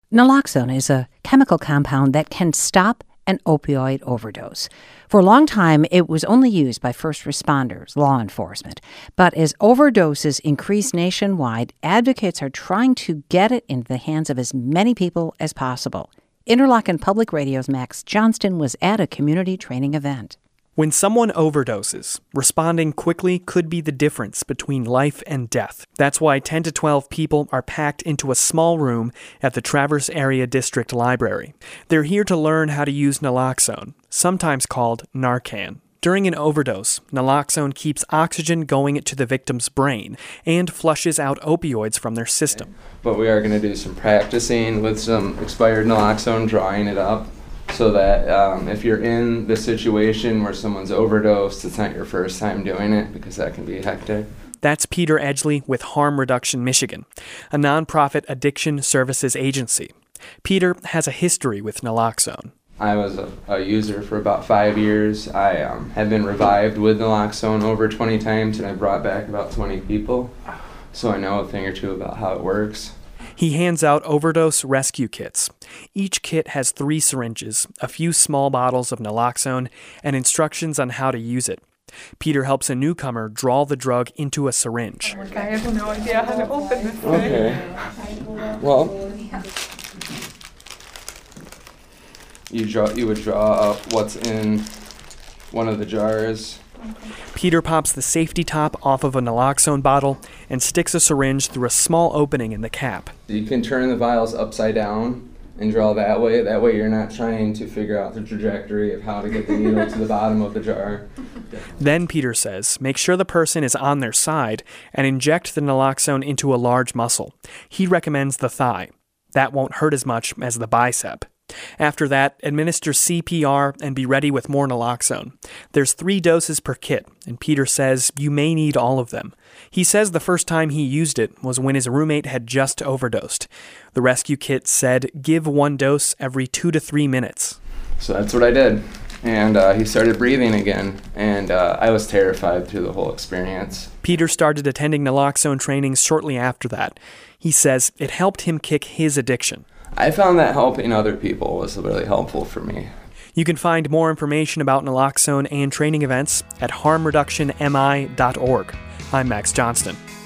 Naloxone is a chemical compound that can stop an opioid overdose. For a long time, it was only used by first responders, law enforcement. But as overdoses increase nationwide, advocates are trying to get it into the hands of as many people as possible. Interlochen Public Radio's Max Johnston was at a community training event. When someone overdoses, responding quickly could be the difference between life and death. That's why 10 to 12 people are packed into a small room at the Traverse Area District Library. They're here to learn how to use naloxone, sometimes called Narcan. During an overdose, naloxone keeps oxygen going to the victim's brain and flushes out opioids from their system. But we are going to do some practicing with some expired naloxone, drawing it up, so that if you're in the situation where someone's overdosed, it's not your first time doing it, because that can be hectic. That's Peter Edgley with Harm Reduction Michigan, a nonprofit addiction services agency. Peter has a history with naloxone. I was a user for about 5 years. I have been revived with naloxone over 20 times, and I brought back about 20 people. So I know a thing or two about how it works. He hands out overdose rescue kits. Each kit has 3 syringes, a few small bottles of naloxone, and instructions on how to use it. Peter helps a newcomer draw the drug into a syringe. I have no idea how to open this thing. Okay. Well, you would draw up what's in one of the jars. Peter pops the safety top off of a naloxone bottle and sticks a syringe through a small opening in the cap. You can turn the vials upside down and draw that way. That way you're not trying to figure out the trajectory of how to get the needle to the bottom of the jar. Then, Peter says, make sure the person is on their side and inject the naloxone into a large muscle. He recommends the thigh. That won't hurt as much as the bicep. After that, administer CPR and be ready with more naloxone. There's 3 doses per kit, and Peter says you may need all of them. He says the first time he used it was when his roommate had just overdosed. The rescue kit said give 1 dose every 2 to 3 minutes. So that's what I did. And he started breathing again, and I was terrified through the whole experience. Peter started attending naloxone trainings shortly after that. He says it helped him kick his addiction. I found that helping other people was really helpful for me. You can find more information about naloxone and training events at harmreductionmi.org. I'm Max Johnston.